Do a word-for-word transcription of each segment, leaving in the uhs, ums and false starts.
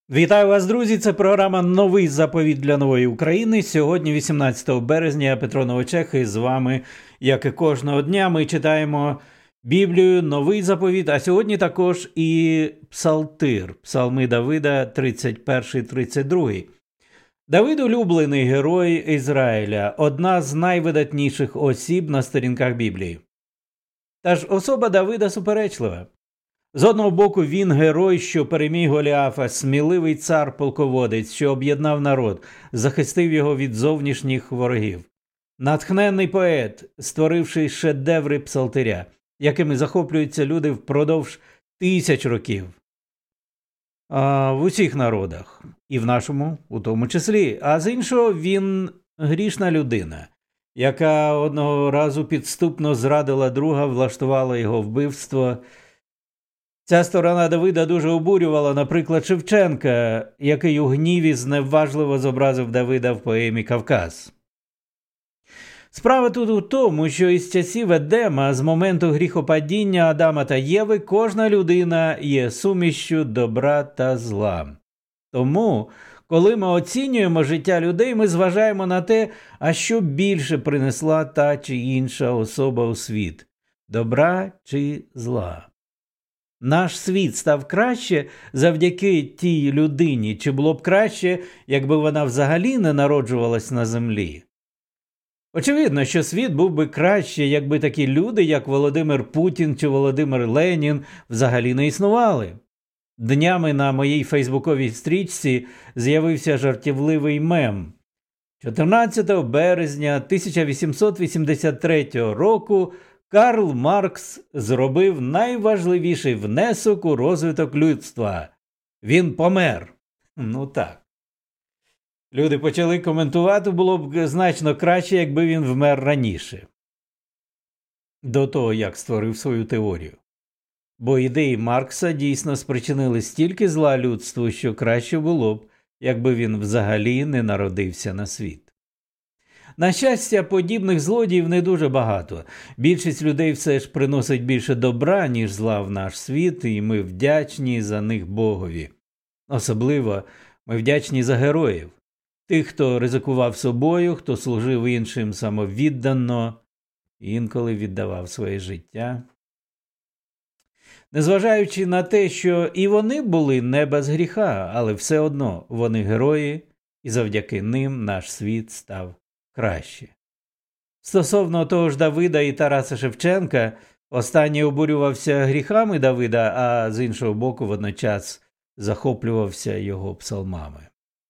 Вітаю вас, друзі! Це програма «Новий заповіт для нової України». Сьогодні, вісімнадцятого березня, я Петро Новичех, і з вами, як і кожного дня, ми читаємо Біблію, Новий заповіт, а сьогодні також і Псалтир, Псалми Давида, тридцять перший тридцять другий. Давид – улюблений герой Ізраїля, одна з найвидатніших осіб на сторінках Біблії. Та ж особа Давида суперечлива. З одного боку, він герой, що переміг Голіафа, сміливий цар-полководець, що об'єднав народ, захистив його від зовнішніх ворогів. Натхненний поет, створивши шедеври псалтиря, якими захоплюються люди впродовж тисяч років. А в усіх народах, і в нашому у тому числі. А з іншого, він грішна людина, яка одного разу підступно зрадила друга, влаштувала його вбивство. Ця сторона Давида дуже обурювала, наприклад, Шевченка, який у гніві зневажливо зобразив Давида в поемі «Кавказ». Справа тут у тому, що із часів Едема, з моменту гріхопадіння Адама та Єви, кожна людина є сумішчю добра та зла. Тому, коли ми оцінюємо життя людей, ми зважаємо на те, а що більше принесла та чи інша особа у світ – добра чи зла. Наш світ став краще завдяки тій людині, чи було б краще, якби вона взагалі не народжувалась на землі? Очевидно, що світ був би краще, якби такі люди, як Володимир Путін чи Володимир Ленін, взагалі не існували. Днями на моїй фейсбуковій стрічці з'явився жартівливий мем. чотирнадцятого березня тисяча вісімсот вісімдесят третього року Карл Маркс зробив найважливіший внесок у розвиток людства. Він помер. Ну так. Люди почали коментувати, було б значно краще, якби він вмер раніше. До того, як створив свою теорію. Бо ідеї Маркса дійсно спричинили стільки зла людству, що краще було б, якби він взагалі не народився на світ. На щастя, подібних злодіїв не дуже багато. Більшість людей все ж приносить більше добра, ніж зла в наш світ, і ми вдячні за них Богові. Особливо ми вдячні за героїв. Тих, хто ризикував собою, хто служив іншим самовіддано, інколи віддавав своє життя. Незважаючи на те, що і вони були не без гріха, але все одно вони герої, і завдяки ним наш світ став краще. Стосовно того ж Давида і Тараса Шевченка, останній обурювався гріхами Давида, а з іншого боку водночас захоплювався його псалмами.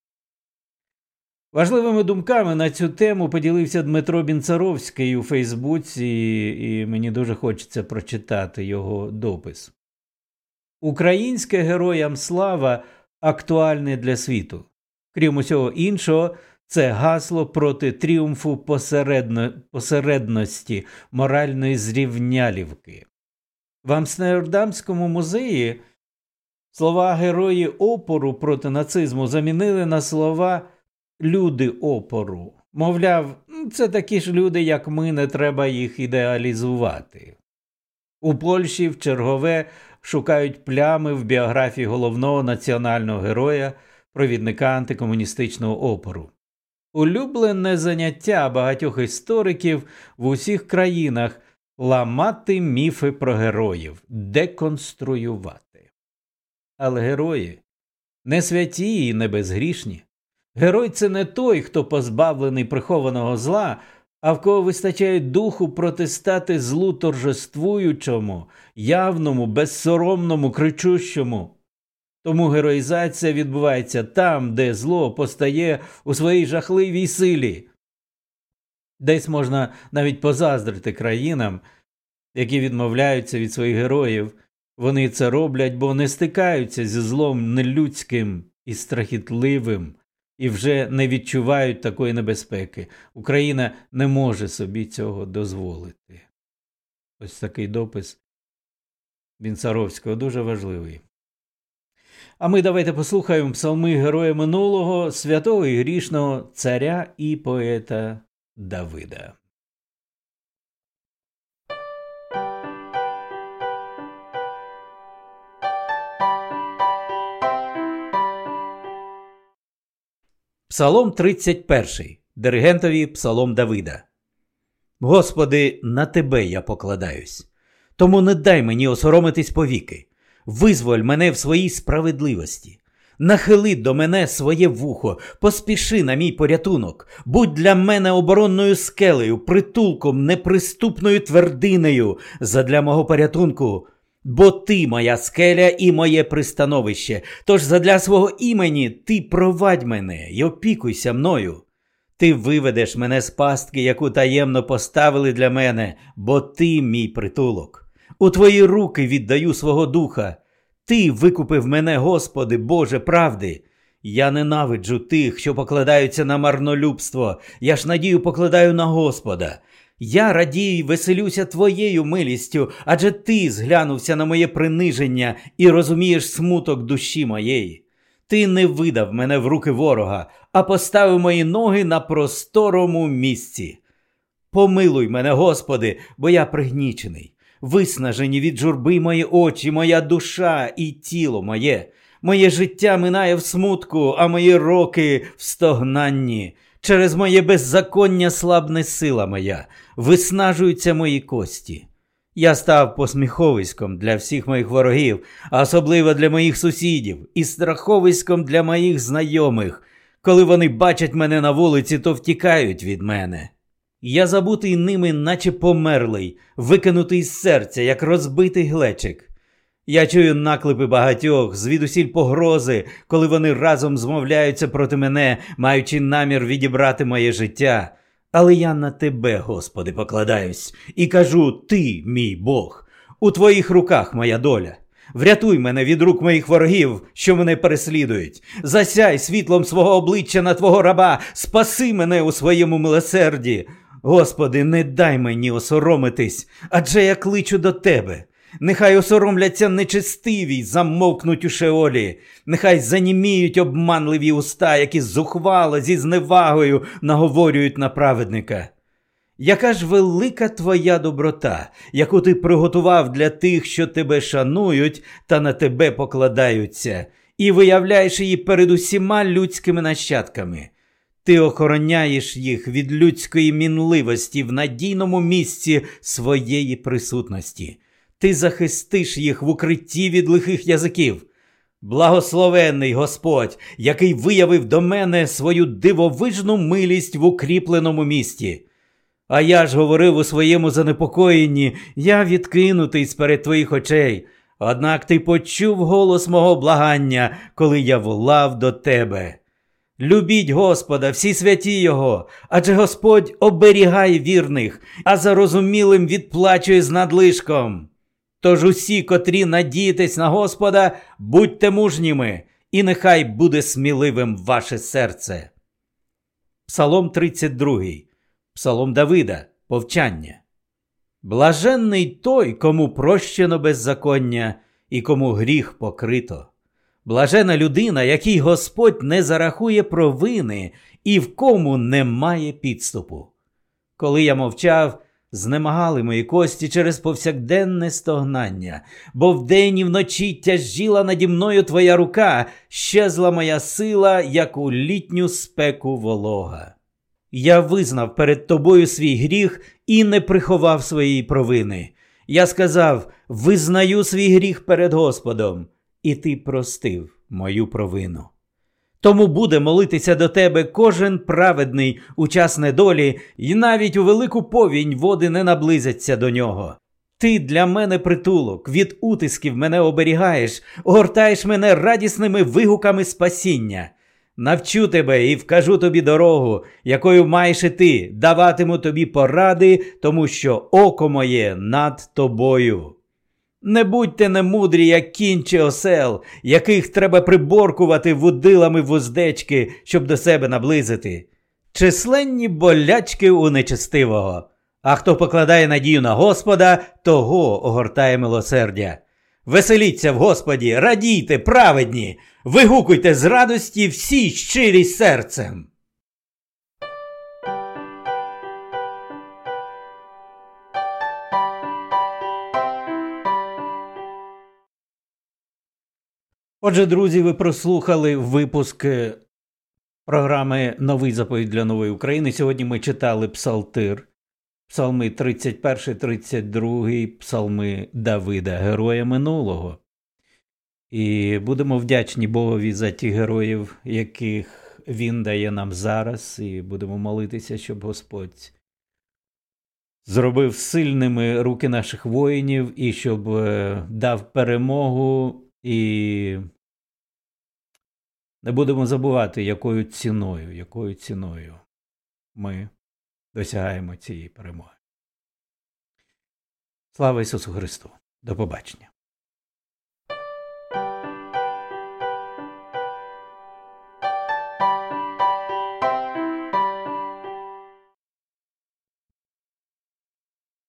Важливими думками на цю тему поділився Дмитро Бінцаровський у Фейсбуці, і мені дуже хочеться прочитати його допис. «Українське героям слава актуальне для світу. Крім усього іншого, це гасло проти тріумфу посередно... посередності, моральної зрівнялівки. В Амстердамському музеї слова «герої опору проти нацизму» замінили на слова «люди опору». Мовляв, це такі ж люди, як ми, не треба їх ідеалізувати. У Польщі в чергове шукають плями в біографії головного національного героя, провідника антикомуністичного опору. Улюблене заняття багатьох істориків в усіх країнах – ламати міфи про героїв, деконструювати. Але герої не святі і не безгрішні. Герой – це не той, хто позбавлений прихованого зла, а в кого вистачає духу протистати злу торжествуючому, явному, безсоромному, кричущому. Тому героїзація відбувається там, де зло постає у своїй жахливій силі. Десь можна навіть позаздрити країнам, які відмовляються від своїх героїв. Вони це роблять, бо не стикаються зі злом нелюдським і страхітливим, і вже не відчувають такої небезпеки. Україна не може собі цього дозволити. Ось такий допис Бінцаровського, дуже важливий. А ми давайте послухаємо псалми героя минулого, святого і грішного царя і поета Давида. Псалом тридцять перший. Диригентові Псалом Давида. Господи, на Тебе я покладаюсь. Тому не дай мені осоромитись повіки. Визволь мене в своїй справедливості. Нахили до мене своє вухо, поспіши на мій порятунок. Будь для мене оборонною скелею, притулком, неприступною твердинею задля мого порятунку. Бо ти моя скеля і моє пристановище, тож задля свого імені ти провадь мене й опікуйся мною. Ти виведеш мене з пастки, яку таємно поставили для мене, бо ти мій притулок. У твої руки віддаю свого духа. Ти викупив мене, Господи, Боже правди. Я ненавиджу тих, що покладаються на марнолюбство. Я ж надію покладаю на Господа. Я радію й веселюся Твоєю милістю, адже Ти зглянувся на моє приниження і розумієш смуток душі моєї. Ти не видав мене в руки ворога, а поставив мої ноги на просторому місці. Помилуй мене, Господи, бо я пригнічений. Виснажені від журби мої очі, моя душа і тіло моє. Моє життя минає в смутку, а мої роки в стогнанні. Через моє беззаконня слабне сила моя, виснажуються мої кості. Я став посміховиськом для всіх моїх ворогів, а особливо для моїх сусідів, і страховиськом для моїх знайомих. Коли вони бачать мене на вулиці, то втікають від мене. Я забутий ними, наче померлий, викинутий з серця, як розбитий глечик. Я чую наклепи багатьох, звідусіль погрози, коли вони разом змовляються проти мене, маючи намір відібрати моє життя. Але я на Тебе, Господи, покладаюсь, і кажу, Ти, мій Бог, у Твоїх руках моя доля. Врятуй мене від рук моїх ворогів, що мене переслідують. Засяй світлом свого обличчя на Твого раба, спаси мене у своєму милосерді. Господи, не дай мені осоромитись, адже я кличу до Тебе. Нехай осоромляться нечестиві, замовкнуть у Шеолі. Нехай заніміють обманливі уста, які зухвало, зі зневагою наговорюють на праведника. Яка ж велика Твоя доброта, яку Ти приготував для тих, що Тебе шанують та на Тебе покладаються, і виявляєш її перед усіма людськими нащадками. Ти охороняєш їх від людської мінливості в надійному місці своєї присутності. Ти захистиш їх в укритті від лихих язиків. Благословенний Господь, який виявив до мене свою дивовижну милість в укріпленому місті. А я ж говорив у своєму занепокоєнні, я відкинутий сперед Твоїх очей. Однак Ти почув голос мого благання, коли я волав до Тебе. Любіть Господа, всі святі Його, адже Господь оберігає вірних, а зарозумілим відплачує з надлишком. Тож усі, котрі надієтесь на Господа, будьте мужніми, і нехай буде сміливим ваше серце. Псалом тридцять другий. Псалом Давида. Повчання. Блаженний той, кому прощено беззаконня і кому гріх покрито. Блажена людина, якій Господь не зарахує провини і в кому немає підступу. Коли я мовчав, знемагали мої кості через повсякденне стогнання, бо вдень і вночі тяжіла наді мною Твоя рука, щезла моя сила, як у літню спеку волога. Я визнав перед Тобою свій гріх і не приховав своєї провини. Я сказав, визнаю свій гріх перед Господом, і Ти простив мою провину. Тому буде молитися до Тебе кожен праведний у час недолі, і навіть у велику повінь води не наблизяться до нього. Ти для мене притулок, від утисків мене оберігаєш, огортаєш мене радісними вигуками спасіння. Навчу тебе і вкажу тобі дорогу, якою маєш іти, даватиму тобі поради, тому що око моє над тобою. Не будьте немудрі, як кінь чи осел, яких треба приборкувати вудилами вуздечки, щоб до себе наблизити. Численні болячки у нечестивого. А хто покладає надію на Господа, того огортає милосердя. Веселіться в Господі, радійте, праведні, вигукуйте з радості всі щирі серцем. Отже, друзі, ви прослухали випуск програми «Новий заповідь для нової України». Сьогодні ми читали Псалтир, псалми тридцять перший, тридцять другий, псалми Давида, героя минулого. І будемо вдячні Богові за тих героїв, яких Він дає нам зараз, і будемо молитися, щоб Господь зробив сильними руки наших воїнів і щоб дав перемогу, і не будемо забувати, якою ціною, якою ціною ми досягаємо цієї перемоги. Слава Ісусу Христу! До побачення!